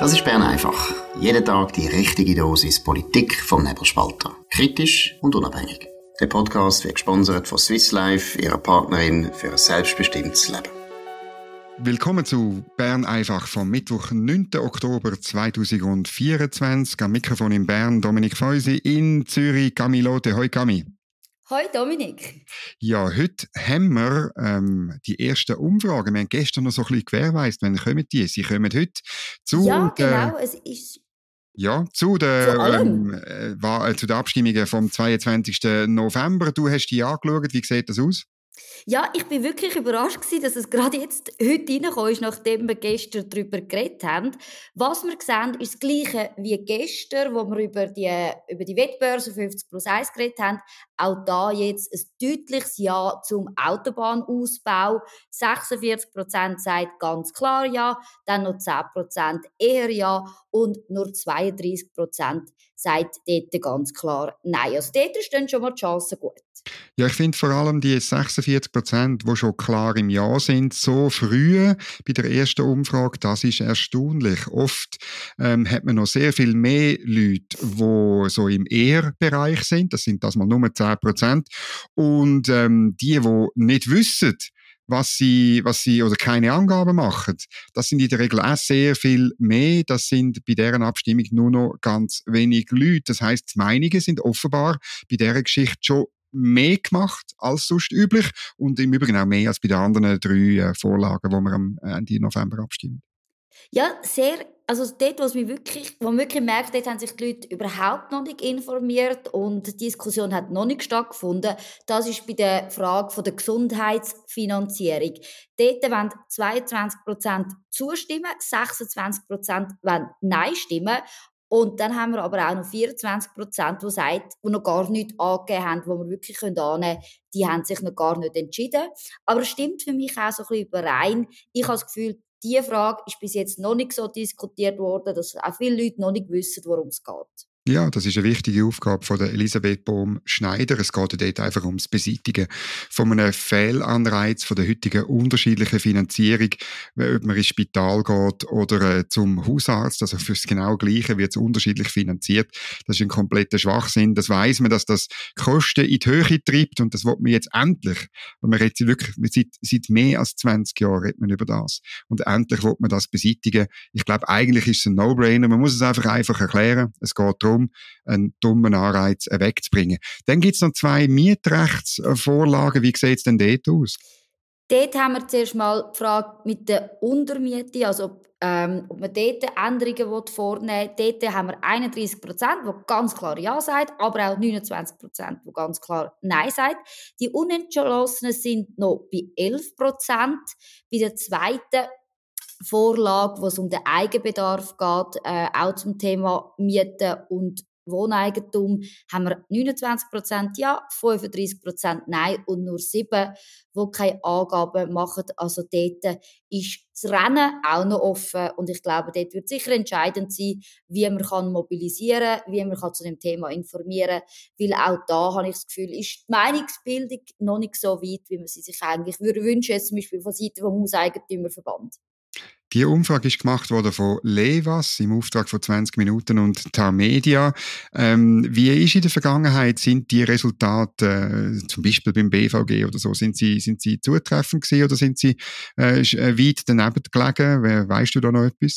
Das ist Bern einfach. Jeden Tag die richtige Dosis Politik vom Nebelspalter. Kritisch und unabhängig. Der Podcast wird gesponsert von Swiss Life, ihrer Partnerin für ein selbstbestimmtes Leben. Willkommen zu Bern einfach vom Mittwoch, 9. Oktober 2024. Am Mikrofon in Bern Dominik Feusi, in Zürich Camilote. Hoi Cami. Hoi Dominik. Ja, heute haben wir die ersten Umfragen. Wir haben gestern noch so ein bisschen gewährleistet, wann kommen die? Sie kommen heute zu. Ja, genau. Es ist zu der allem. Abstimmungen vom 22. November. Du hast die angeschaut. Wie sieht das aus? Ja, ich bin wirklich überrascht gewesen, dass es gerade jetzt heute reingekommen ist, nachdem wir gestern darüber geredet haben. Was wir sehen, ist das Gleiche wie gestern, wo wir über die Wettbörse 50+1 geredet haben. Auch da jetzt ein deutliches Ja zum Autobahnausbau. 46% sagt ganz klar Ja, dann noch 10% eher Ja und nur 32% sagt dort ganz klar Nein. Also dort stehen schon mal die Chancen gut. Ja, ich finde vor allem die 46%, die schon klar im Ja sind, so früh bei der ersten Umfrage, das ist erstaunlich. Oft hat man noch sehr viel mehr Leute, die so im Eher-Bereich sind. Das sind das mal nur 10%. Und die nicht wissen, was sie oder keine Angaben machen, das sind in der Regel auch sehr viel mehr. Das sind bei deren Abstimmung nur noch ganz wenig Leute. Das heisst, die Meinungen sind offenbar bei dieser Geschichte schon mehr gemacht als sonst üblich und im Übrigen auch mehr als bei den anderen 3 Vorlagen, die wir am Ende November abstimmen. Ja, sehr. Also dort, wo man wirklich merkt, dort haben sich die Leute überhaupt noch nicht informiert und die Diskussion hat noch nicht stattgefunden. Das ist bei der Frage von der Gesundheitsfinanzierung. Dort wollen 22% zustimmen, 26% wollen Nein stimmen. Und dann haben wir aber auch noch 24%, die noch gar nichts angegeben haben, wo wir wirklich annehmen können, die haben sich noch gar nicht entschieden. Aber es stimmt für mich auch so ein bisschen überein. Ich habe das Gefühl, diese Frage ist bis jetzt noch nicht so diskutiert worden, dass auch viele Leute noch nicht wissen, worum es geht. Ja, das ist eine wichtige Aufgabe von der Elisabeth Bohm-Schneider. Es geht dort einfach ums Beseitigen von einem Fehlanreiz von der heutigen unterschiedlichen Finanzierung, ob man ins Spital geht oder zum Hausarzt. Also fürs genau Gleiche wird es unterschiedlich finanziert. Das ist ein kompletter Schwachsinn. Das weiss man, dass das Kosten in die Höhe treibt und das will man jetzt endlich. Und man redet wirklich seit mehr als 20 Jahren redet man über das. Und endlich will man das beseitigen. Ich glaube, eigentlich ist es ein No-Brainer. Man muss es einfach erklären. Es geht darum, einen dummen Anreiz wegzubringen. Dann gibt es noch 2 Mietrechtsvorlagen. Wie sieht es denn dort aus? Dort haben wir zuerst mal die Frage mit der Untermiete, also ob man dort Änderungen vornehmen will. Dort haben wir 31%, die ganz klar Ja sagt, aber auch 29%, die ganz klar Nein sagt. Die Unentschlossenen sind noch bei 11%. Bei der zweiten Vorlage, wo es um den Eigenbedarf geht, auch zum Thema Mieten und Wohneigentum, haben wir 29% Ja, 35% Nein und nur 7, die keine Angaben machen. Also dort ist das Rennen auch noch offen und ich glaube, dort wird sicher entscheidend sein, wie man mobilisieren kann, wie man zu dem Thema informieren kann, weil auch da habe ich das Gefühl, ist die Meinungsbildung noch nicht so weit, wie man sie sich eigentlich wünschen, jetzt zum Beispiel von Seiten vom Hauseigentümerverband. Die Umfrage ist gemacht worden von Levas im Auftrag von 20 Minuten und Tamedia. Wie ist in der Vergangenheit, sind die Resultate, zum Beispiel beim BVG oder so, sind sie zutreffend gewesen oder sind sie weit daneben gelegen? Weißt du da noch etwas?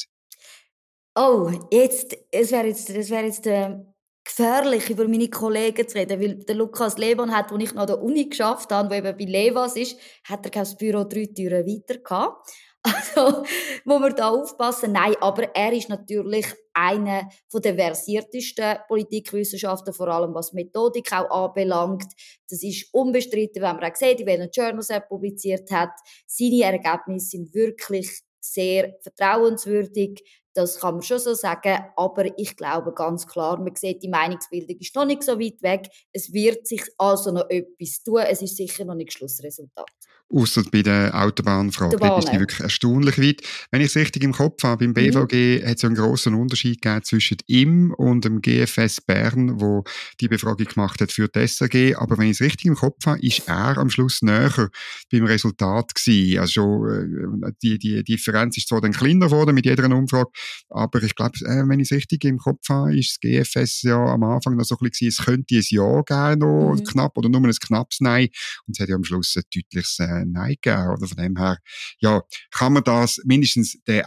Oh, es wäre jetzt gefährlich, über meine Kollegen zu reden, weil der Lukas Lehmann hat, als ich noch an der Uni geschafft habe, der eben bei Levas ist, hat er kein Büro 3 Türen weiter gehabt. Also, muss man da aufpassen? Nein, aber er ist natürlich einer der versiertesten Politikwissenschaftler, vor allem was Methodik auch anbelangt. Das ist unbestritten, wenn man auch sieht, in welchen Journals er publiziert hat. Seine Ergebnisse sind wirklich sehr vertrauenswürdig. Das kann man schon so sagen, aber ich glaube ganz klar, man sieht, die Meinungsbildung ist noch nicht so weit weg. Es wird sich also noch etwas tun. Es ist sicher noch nicht Schlussresultat. Ausser bei der Autobahnfrage, dort ist die wirklich erstaunlich weit. Wenn ich es richtig im Kopf habe, beim BVG hat es ja einen grossen Unterschied gegeben zwischen ihm und dem GFS Bern, wo die Befragung gemacht hat für die SRG. Aber wenn ich es richtig im Kopf habe, ist er am Schluss näher beim Resultat gewesen. Also die Differenz ist zwar dann kleiner geworden mit jeder Umfrage, Aber ich glaube, wenn ich es richtig im Kopf habe, ist das GFS ja am Anfang noch so ein bisschen, es könnte ein Ja geben, noch knapp, oder nur ein knappes Nein. Und es hat ja am Schluss ein deutliches Nein gegeben. Oder von dem her, ja, kann man das, mindestens die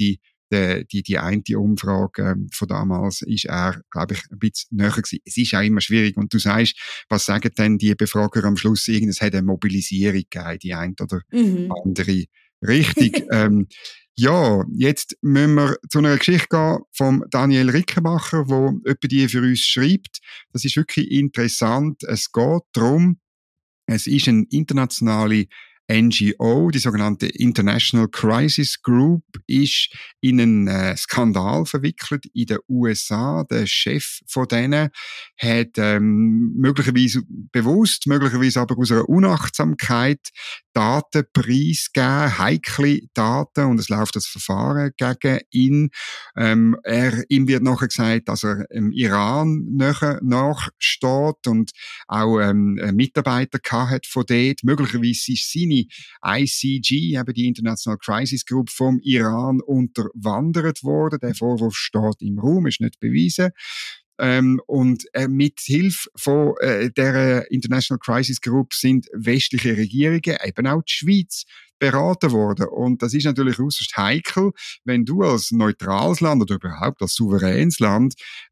eine Umfrage von damals ist er, glaube ich, ein bisschen näher gewesen. Es ist auch immer schwierig. Und du sagst, was sagen denn die Befrager am Schluss? Es hat eine Mobilisierung gegeben, die eine oder andere Richtung. Ja, jetzt müssen wir zu einer Geschichte gehen von Daniel Rickenbacher, wo jemand die für uns schreibt. Das ist wirklich interessant. Es geht darum, es ist eine internationale NGO, die sogenannte International Crisis Group, ist in einen Skandal verwickelt in den USA. Der Chef von denen hat möglicherweise bewusst, möglicherweise aber aus einer Unachtsamkeit Daten preisgegeben, heikle Daten, und es läuft das Verfahren gegen ihn. Ihm wird nachher gesagt, dass er im Iran nachsteht und auch Mitarbeiter gehabt von dort. Möglicherweise ist seine ICG, eben die International Crisis Group, vom Iran unterwandert worden. Der Vorwurf steht im Raum, ist nicht bewiesen. Und mit Hilfe von der International Crisis Group sind westliche Regierungen, eben auch die Schweiz, beraten worden. Und das ist natürlich äußerst heikel, wenn du als neutrales Land oder überhaupt als souveränes Land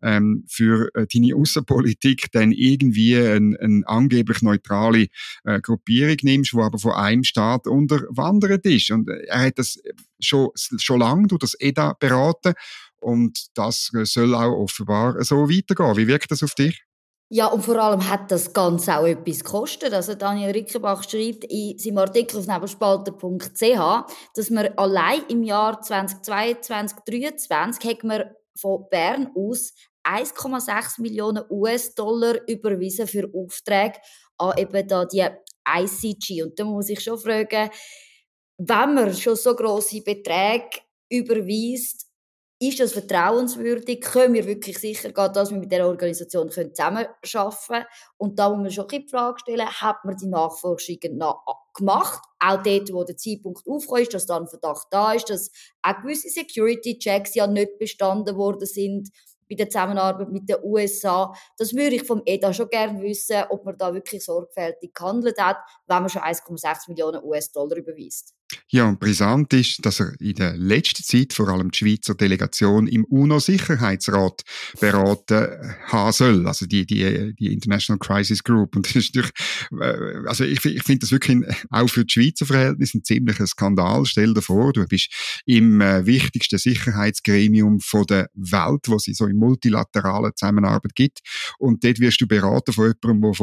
für deine Außenpolitik dann irgendwie eine angeblich neutrale Gruppierung nimmst, die aber von einem Staat unterwandert ist. Und er hat das schon lange durch das EDA beraten. Und das soll auch offenbar so weitergehen. Wie wirkt das auf dich? Ja, und vor allem hat das Ganze auch etwas gekostet. Also Daniel Rickenbach schreibt in seinem Artikel auf nebelspalter.ch, dass wir allein im Jahr 2022, 2023 hat man von Bern aus 1,6 Millionen US-Dollar überwiesen für Aufträge an eben da die ICG. Und da muss ich schon fragen, wenn man schon so grosse Beträge überweist, ist das vertrauenswürdig? Können wir wirklich sicher gehen, dass wir mit dieser Organisation zusammenarbeiten können? Und da muss man schon die Frage stellen, hat man die Nachforschungen gemacht? Auch dort, wo der Zeitpunkt aufgekommen ist, dass da ein Verdacht da ist, dass auch gewisse Security-Checks ja nicht bestanden worden sind bei der Zusammenarbeit mit den USA. Das würde ich vom EDA schon gerne wissen, ob man da wirklich sorgfältig gehandelt hat, wenn man schon 1,6 Millionen US-Dollar überweist. Ja, und brisant ist, dass er in der letzten Zeit vor allem die Schweizer Delegation im UNO-Sicherheitsrat beraten haben soll, also die International Crisis Group. Und das ist natürlich, also ich finde das wirklich auch für die Schweizer Verhältnisse ein ziemlicher Skandal. Stell dir vor, du bist im wichtigsten Sicherheitsgremium von der Welt, wo es so in multilateraler Zusammenarbeit gibt, und dort wirst du beraten von jemandem, der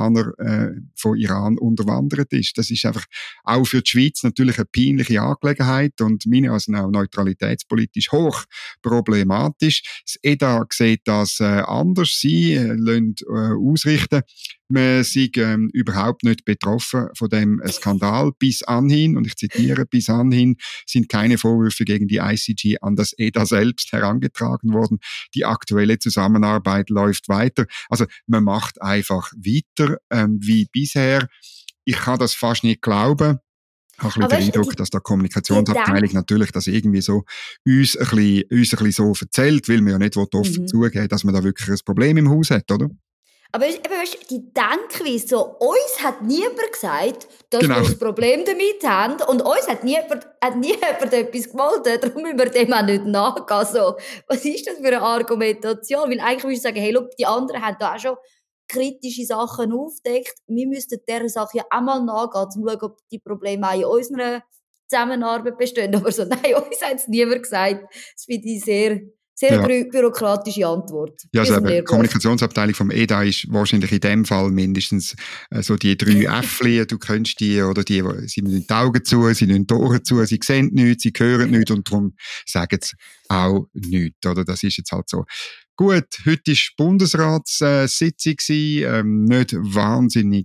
von Iran unterwandert ist. Das ist einfach auch für die Schweiz natürlich eine peinliche Angelegenheit und meine also auch neutralitätspolitisch hoch problematisch. Das EDA sieht das anders. Sie lassen ausrichten, man sei überhaupt nicht betroffen von dem Skandal bis anhin, und ich zitiere, bis anhin sind keine Vorwürfe gegen die ICG an das EDA selbst herangetragen worden. Die aktuelle Zusammenarbeit läuft weiter. Also man macht einfach weiter wie bisher. Ich kann das fast nicht glauben. Ich habe ein bisschen den Eindruck, dass die Kommunikationsabteilung natürlich das irgendwie so uns ein bisschen so erzählt, weil man ja nicht offen zugeben, dass man da wirklich ein Problem im Haus hat, oder? Aber weißt, die Denkweise, so, uns hat niemand gesagt, dass wir ein Problem damit haben, und uns hat nie jemand etwas gemeldet, darum müssen wir dem auch nicht nachgehen. So, was ist das für eine Argumentation? Weil eigentlich würde ich sagen, hey, look, die anderen haben da auch schon kritische Sachen aufdeckt. Wir müssten dieser Sache ja auch mal nachgehen, um zu schauen, ob die Probleme auch in unserer Zusammenarbeit bestehen. Aber so, nein, uns hat es niemand gesagt. Das finde ich sehr bürokratische Antwort. Ja, also die Kommunikationsabteilung vom EDA ist wahrscheinlich in dem Fall mindestens so die 3 Äffli, du kennst die, oder die, sie müssen die Augen zu, sie müssen die Ohren zu, sie sehen nichts, sie hören nichts, und darum sagen sie auch nichts, oder? Das ist jetzt halt so. Gut, heute war Bundesratssitzung, nicht wahnsinnig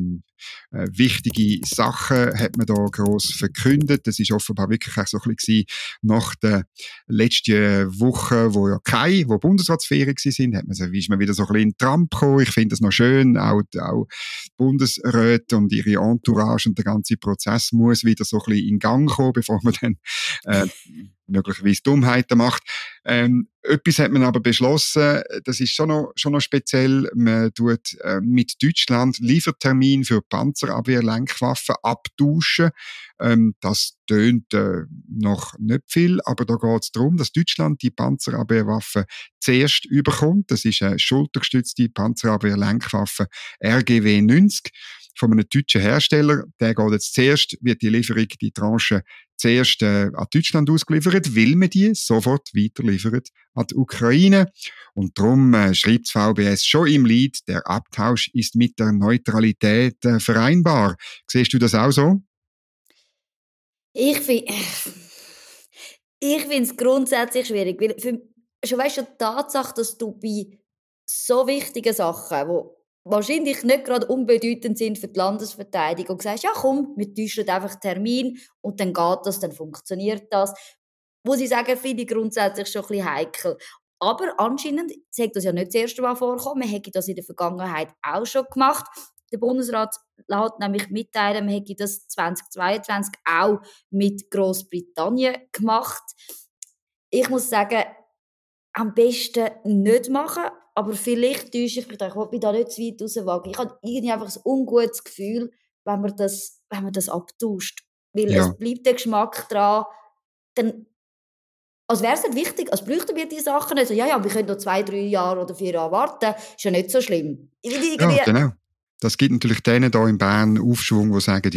wichtige Sachen hat man da gross verkündet. Das ist offenbar wirklich auch so ein bisschen nach der letzten Woche, wo Bundesratsferien sind, ist man wieder so ein bisschen in den Tramp gekommen. Ich finde das noch schön, auch Bundesräte und ihre Entourage und der ganze Prozess muss wieder so ein bisschen in Gang kommen, bevor man dann möglicherweise Dummheiten macht. Etwas hat man aber beschlossen, das ist schon noch speziell, man tut mit Deutschland Liefertermin für Panzerabwehr-Lenkwaffen abtauschen. Das tönt noch nicht viel, aber da geht es darum, dass Deutschland die Panzerabwehrwaffe zuerst überkommt. Das ist eine schultergestützte Panzerabwehr-Lenkwaffe RGW 90 von einem deutschen Hersteller. Der geht jetzt zuerst, wird die Lieferung, die Tranche zuerst an Deutschland ausgeliefert, weil man die sofort weiterliefert an die Ukraine. Und darum schreibt das VBS schon im Lied, der Abtausch ist mit der Neutralität vereinbar. Siehst du das auch so? Ich finde es grundsätzlich schwierig, weil schon die Tatsache, dass du bei so wichtigen Sachen, die wahrscheinlich nicht gerade unbedeutend sind für die Landesverteidigung, sagst, ja komm, wir täuschen einfach Termin und dann geht das, dann funktioniert das. Muss ich sagen, finde ich grundsätzlich schon ein bisschen heikel. Aber anscheinend sagt das ja nicht das erste Mal vorkommen, man hätte das in der Vergangenheit auch schon gemacht. Der Bundesrat lässt nämlich mitteilen, man hätte das 2022 auch mit Großbritannien gemacht. Ich muss sagen, am besten nicht machen, aber vielleicht täusche ich mich, ich will mich da nicht zu weit rauswagen. Ich habe irgendwie einfach ein ungutes Gefühl, wenn man das abtauscht. Weil es bleibt der Geschmack dran, dann, als wäre es nicht wichtig, als bräuchten wir die Sachen nicht. Also, ja, wir können noch 2, 3 Jahre oder 4 Jahre warten, ist ja nicht so schlimm. Ja, genau. Das gibt natürlich denen da in Bern Aufschwung, die sagen,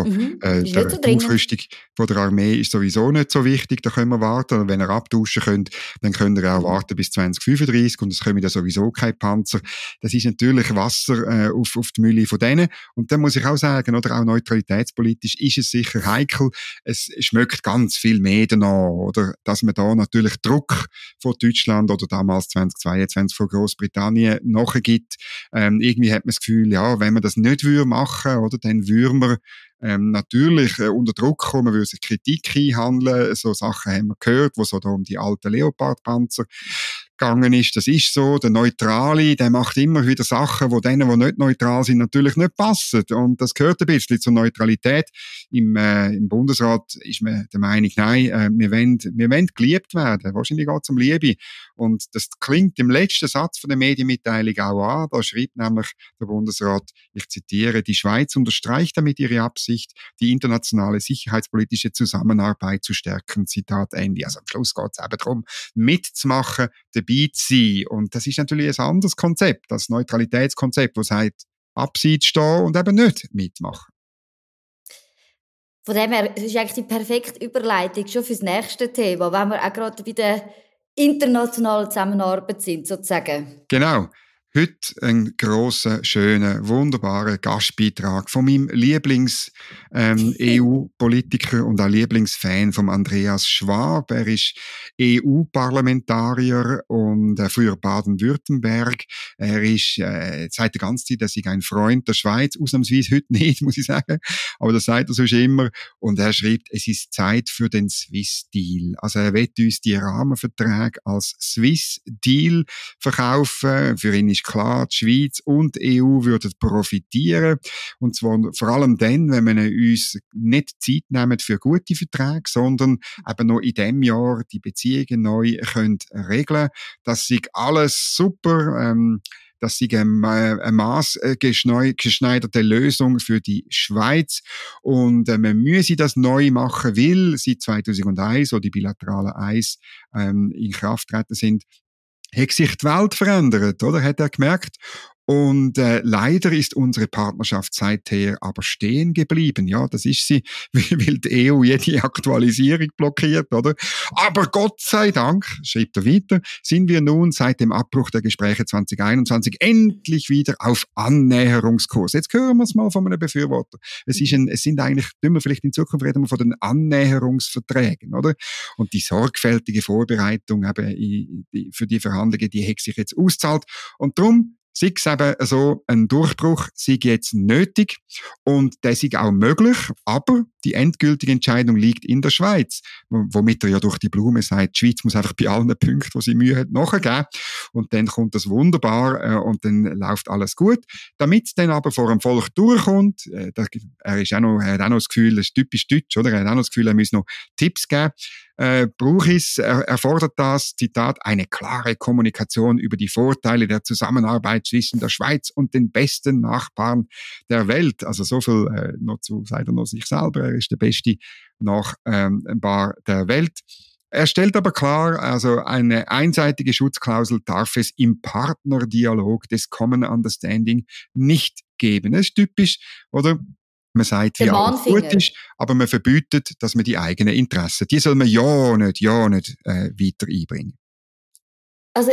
der so Aufrüstung von der Armee ist sowieso nicht so wichtig, da können wir warten. Und wenn ihr abtauschen könnt, dann könnt ihr auch warten bis 2035 und es kommen ja sowieso keine Panzer. Das ist natürlich Wasser auf die Mühle von denen. Und dann muss ich auch sagen, oder auch neutralitätspolitisch ist es sicher heikel. Es schmeckt ganz viel mehr danach, oder? Dass man da natürlich Druck von Deutschland oder damals 2022 von Großbritannien nachgibt. Irgendwie hat man das Gefühl, ja, wenn man das nicht machen würde, oder, dann würde man natürlich unter Druck kommen, man würde sich Kritik einhandeln. So Sachen haben wir gehört, wo so da um die alten Leopard-Panzer gegangen ist. Das ist so. Der Neutrale, der macht immer wieder Sachen, die denen, die nicht neutral sind, natürlich nicht passen. Und das gehört ein bisschen zur Neutralität. Im Bundesrat ist man der Meinung, nein, wir wollen geliebt werden. Wahrscheinlich geht es um Liebe. Und das klingt im letzten Satz von der Medienmitteilung auch an. Da schreibt nämlich der Bundesrat, ich zitiere, die Schweiz unterstreicht damit ihre Absicht, die internationale sicherheitspolitische Zusammenarbeit zu stärken. Zitat Ende. Also am Schluss geht es eben darum, mitzumachen, dabei zu sein. Und das ist natürlich ein anderes Konzept, das Neutralitätskonzept, das sagt, abseits stehen und eben nicht mitmachen. Von dem her, es ist eigentlich die perfekte Überleitung schon fürs nächste Thema, wenn wir auch gerade bei der internationalen Zusammenarbeit sind, sozusagen. Genau. Heute ein grosser, schöner, wunderbarer Gastbeitrag von meinem Lieblings-EU-Politiker und auch Lieblingsfan von Andreas Schwab. Er ist EU-Parlamentarier und früher Baden-Württemberg. Er ist seit der ganzen Zeit, dass ich ein Freund der Schweiz, ausnahmsweise heute nicht, muss ich sagen, aber das sagt er sonst immer. Und er schreibt, es ist Zeit für den Swiss-Deal. Also er will uns die Rahmenverträge als Swiss-Deal verkaufen. Für ihn ist klar, die Schweiz und die EU würden profitieren. Und zwar vor allem dann, wenn wir uns nicht Zeit nehmen für gute Verträge, sondern eben noch in diesem Jahr die Beziehungen neu können regeln. Das ist alles super. Das ist eine maßgeschneiderte Lösung für die Schweiz. Und man müsse das neu machen, weil seit 2001, wo die bilateralen Eis in Kraft getreten sind, hat sich die Welt verändert, oder? Hat er gemerkt. Und leider ist unsere Partnerschaft seither aber stehen geblieben. Ja, das ist sie, weil die EU jede Aktualisierung blockiert, oder? Aber Gott sei Dank, schreibt er weiter, sind wir nun seit dem Abbruch der Gespräche 2021 endlich wieder auf Annäherungskurs. Jetzt hören wir es mal von einem Befürworter. Es sind eigentlich, tun wir vielleicht in Zukunft reden wir von den Annäherungsverträgen, oder? Und die sorgfältige Vorbereitung eben für die Verhandlungen, die hat sich jetzt ausgezahlt. Und darum sei es eben so, ein Durchbruch sei jetzt nötig und das ist auch möglich, aber die endgültige Entscheidung liegt in der Schweiz, womit er ja durch die Blume sagt, die Schweiz muss einfach bei allen Punkten, wo sie Mühe hat, nachgeben und dann kommt das wunderbar und dann läuft alles gut. Damit es dann aber vor dem Volk durchkommt, er hat auch noch das Gefühl, das ist typisch deutsch, oder? Er hat auch noch das Gefühl, er muss noch Tipps geben, brauche ich er fordert das, Zitat, eine klare Kommunikation über die Vorteile der Zusammenarbeit zwischen der Schweiz und den besten Nachbarn der Welt. Also so viel noch zu, sagt er noch sich selber, er ist der beste Nachbar der Welt. Er stellt aber klar, also eine einseitige Schutzklausel darf es im Partnerdialog des Common Understanding nicht geben. Das ist typisch, oder? Man sagt, wie alles gut ist, aber man verbietet, dass man die eigenen Interessen, die soll man ja nicht weiter einbringen. Also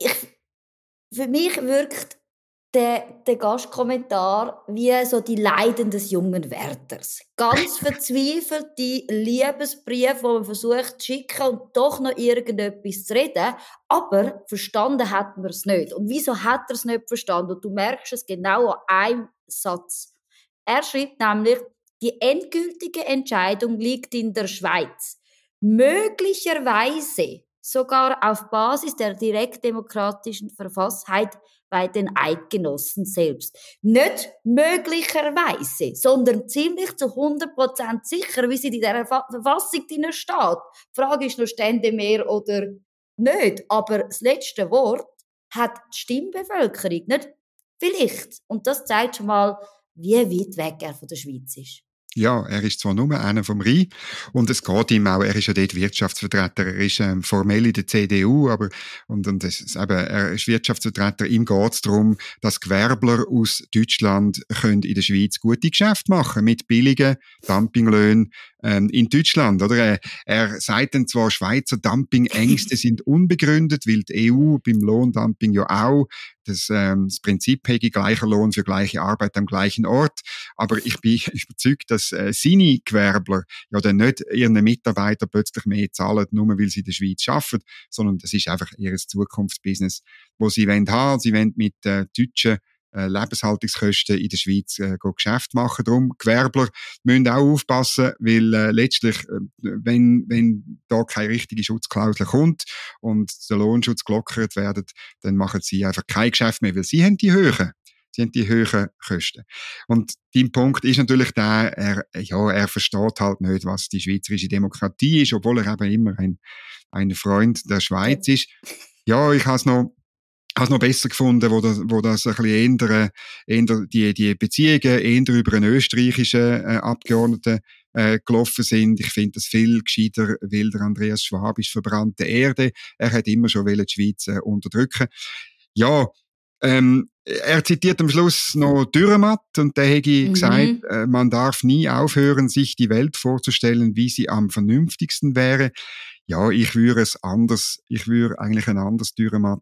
für mich wirkt der Gastkommentar wie so die Leiden des jungen Wärters. Ganz verzweifelte Liebesbriefe, die man versucht zu schicken und doch noch irgendetwas zu reden, aber verstanden hat man es nicht. Und wieso hat er es nicht verstanden? Und du merkst es genau an einem Satz. Er schreibt nämlich, die endgültige Entscheidung liegt in der Schweiz. Möglicherweise sogar auf Basis der direktdemokratischen Verfasstheit bei den Eidgenossen selbst. Nicht möglicherweise, sondern ziemlich zu 100% sicher, wie sie in dieser Verfassung drin steht. Die Frage ist nur, stände mehr oder nicht. Aber das letzte Wort hat die Stimmbevölkerung, nicht vielleicht. Und das zeigt schon mal, wie weit weg er von der Schweiz ist. Ja, er ist zwar nur einer vom Rhein und es geht ihm auch, er ist ja dort Wirtschaftsvertreter, er ist formell in der CDU, aber er ist Wirtschaftsvertreter, ihm geht es darum, dass Gewerbler aus Deutschland können in der Schweiz gute Geschäfte machen mit billigen Dumpinglöhnen in Deutschland, oder? Er sagt dann zwar, Schweizer Dumpingängste sind unbegründet, weil die EU beim Lohndumping ja auch das Prinzip hätte, gleicher Lohn für gleiche Arbeit am gleichen Ort. Aber ich bin überzeugt, dass seine Gewerbler ja dann nicht ihren Mitarbeitern plötzlich mehr zahlen, nur weil sie in der Schweiz arbeiten, sondern das ist einfach ihr Zukunftsbusiness, wo sie haben wollen. Sie wollen mit deutschen Lebenshaltungskosten in der Schweiz Geschäft machen. Darum, Gewerbler müssen auch aufpassen, weil letztlich, wenn da keine richtige Schutzklausel kommt und der Lohnschutz gelockert wird, dann machen sie einfach kein Geschäft mehr, weil sie haben die höheren Kosten. Und dein Punkt ist natürlich der, er versteht halt nicht, was die schweizerische Demokratie ist, obwohl er eben immer ein Freund der Schweiz ist. Ja, ich habe es noch besser gefunden, wo das ein bisschen eher die Beziehungen eher über einen österreichischen Abgeordneten gelaufen sind. Ich finde das viel gescheiter, weil der Andreas Schwab ist verbrannte Erde. Er hat immer schon die Schweiz unterdrücken. Ja, er zitiert am Schluss noch Dürrenmatt und der hätte gesagt, man darf nie aufhören, sich die Welt vorzustellen, wie sie am vernünftigsten wäre. Ja, ich würde eigentlich ein anderes Dürrenmatt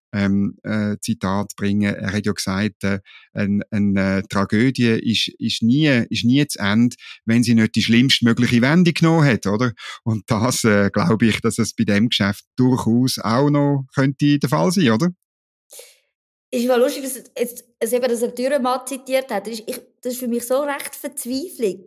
Zitat bringen. Er hat ja gesagt, eine Tragödie ist nie zu Ende, wenn sie nicht die schlimmstmögliche Wendung genommen hat, oder? Und das glaube ich, dass es bei dem Geschäft durchaus auch noch könnte der Fall sein, oder? Ist mal lustig, dass er Dürrenmatt zitiert hat. Das ist für mich so recht Verzweiflung.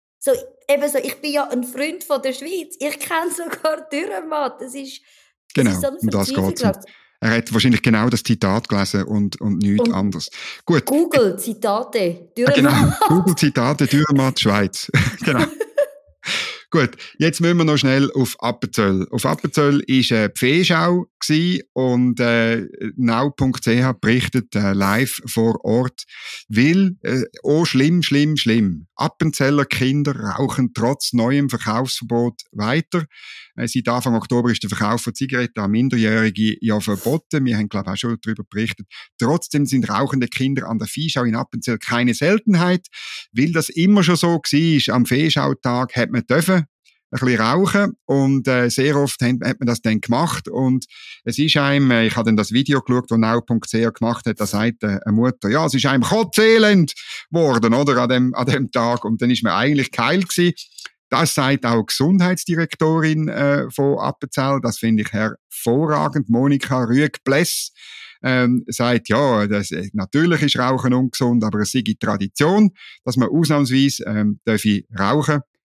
Ich bin ja ein Freund von der Schweiz. Ich kenne sogar Dürrenmatt. Das ist so eine Verzweiflung. Er hat wahrscheinlich genau das Zitat gelesen und nichts anderes. Gut. Google Zitate Dürrenmatt. Genau, Google Zitate Dürrenmatt Schweiz. Genau. Gut, jetzt müssen wir noch schnell auf Appenzell. Auf Appenzell war eine Pfeschau und now.ch berichtet live vor Ort, weil, schlimm. Appenzeller Kinder rauchen trotz neuem Verkaufsverbot weiter. Seit Anfang Oktober ist der Verkauf von Zigaretten an Minderjährige ja verboten. Wir haben, glaube ich, auch schon darüber berichtet. Trotzdem sind rauchende Kinder an der Viehschau in Appenzell keine Seltenheit, weil das immer schon so war. Am Viehschautag hat man dürfen ein bisschen rauchen und sehr oft hat man das dann gemacht und es ist einem, ich habe dann das Video geschaut, das now.ch gemacht hat, da sagt eine Mutter, ja, es ist einem kotzelend worden, oder, an dem Tag und dann ist man eigentlich geheilt gewesen. Das sagt auch die Gesundheitsdirektorin von Appenzell, das finde ich hervorragend, Monika Rüegg-Bless, sagt, ja, natürlich ist Rauchen ungesund, aber es sei Tradition, dass man ausnahmsweise rauchen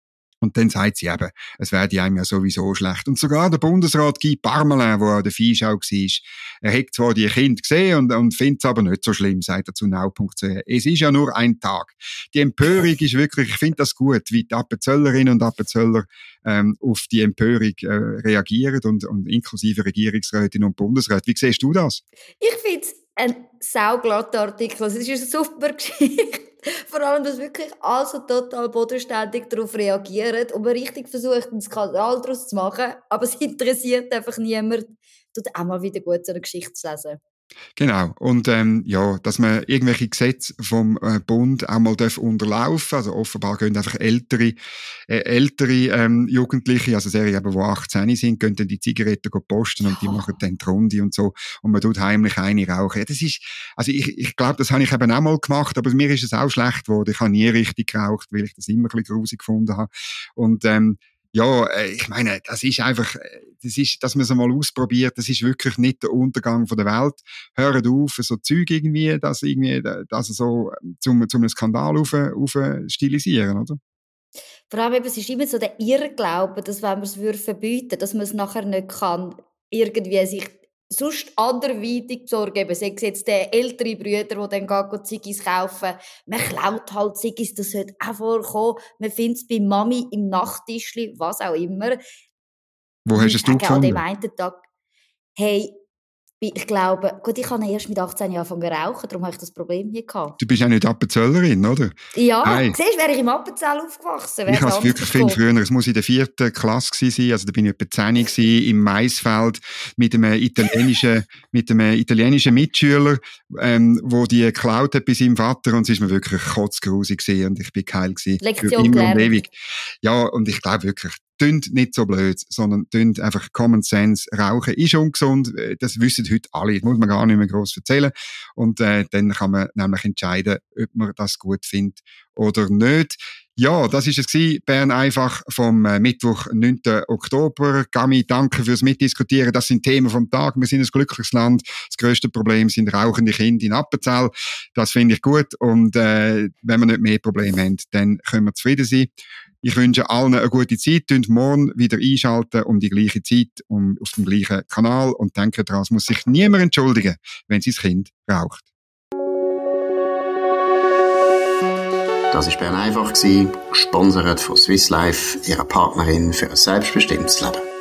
Und dann sagt sie eben, es werde einem ja sowieso schlecht. Und sogar der Bundesrat Guy Parmelin, der an der Viehschau war, er hat zwar die Kinder gesehen und findet es aber nicht so schlimm, sagt er zu now.ch. Es ist ja nur ein Tag. Die Empörung ist wirklich, ich finde das gut, wie die Appenzellerinnen und Appenzellern auf die Empörung reagieren und inklusive Regierungsrätin und Bundesrat. Wie siehst du das? Ich finde es ein sauglatter Artikel. Es ist eine super Geschichte. Vor allem, dass wirklich alle so total bodenständig darauf reagieren und man richtig versucht, einen Skandal daraus zu machen, aber es interessiert einfach niemand. Tut auch mal wieder gut, so eine Geschichte zu lesen. Genau. Und ja, dass man irgendwelche Gesetze vom Bund auch mal unterlaufen. Also offenbar gehen einfach ältere Jugendliche, also Serien, die 18 sind, gehen dann die Zigaretten posten und die machen dann die Runde und so. Und man tut heimlich eine rauchen. Ja, das ist, also ich glaube, das habe ich eben auch mal gemacht, aber mir ist es auch schlecht geworden. Ich habe nie richtig geraucht, weil ich das immer ein bisschen grusig gefunden habe. Und ja, ich meine, das ist einfach, dass man es mal ausprobiert, das ist wirklich nicht der Untergang von der Welt. Hört auf, so Zeug irgendwie, das so zum einem Skandal auf stilisieren, oder? Vor allem eben, es ist immer so der Irrglaube, dass wenn man es verbieten würde, dass man es nachher nicht kann, irgendwie sich sonst anderweitig besorgen. Eben, sei es jetzt der ältere Brüder, der dann geht Ziggis kaufen. Man klaut halt Ziggis, das sollte auch vorkommen. Man findet es bei Mami im Nachttischli, was auch immer. Wo hast du es gefunden? An dem einen Tag, hey, ich glaube, gut, ich habe erst mit 18 Jahren angefangen zu rauchen, darum habe ich das Problem nie gehabt. Du bist ja nicht Appenzellerin, oder? Ja, siehst du, wäre ich im Appenzell aufgewachsen. Ich habe es wirklich viel früher, es muss in der 4. Klasse gewesen sein, also da bin ich etwa 10 gewesen, im Maisfeld mit einem italienischen Mitschüler, wo die geklaut hat bei seinem Vater und es ist mir wirklich kotzgrusig gewesen und ich bin geil gewesen. Lektion gelernt. Ja, und ich glaube wirklich, tönt nicht so blöd, sondern tönt einfach Common Sense. Rauchen ist ungesund, das wissen heute alle, das muss man gar nicht mehr gross erzählen. Und dann kann man nämlich entscheiden, ob man das gut findet oder nicht. Ja, das ist es gewesen. Bern einfach vom Mittwoch, 9. Oktober. Gami, danke fürs Mitdiskutieren. Das sind Themen vom Tag. Wir sind ein glückliches Land. Das grösste Problem sind rauchende Kinder in Appenzell. Das finde ich gut. Und wenn wir nicht mehr Probleme haben, dann können wir zufrieden sein. Ich wünsche allen eine gute Zeit. Tönt morgen wieder einschalten um die gleiche Zeit, auf dem gleichen Kanal. Und denkt daran, es muss sich niemand entschuldigen, wenn sein Kind raucht. Das war Bern einfach, gesponsert von Swiss Life, ihrer Partnerin für ein selbstbestimmtes Leben.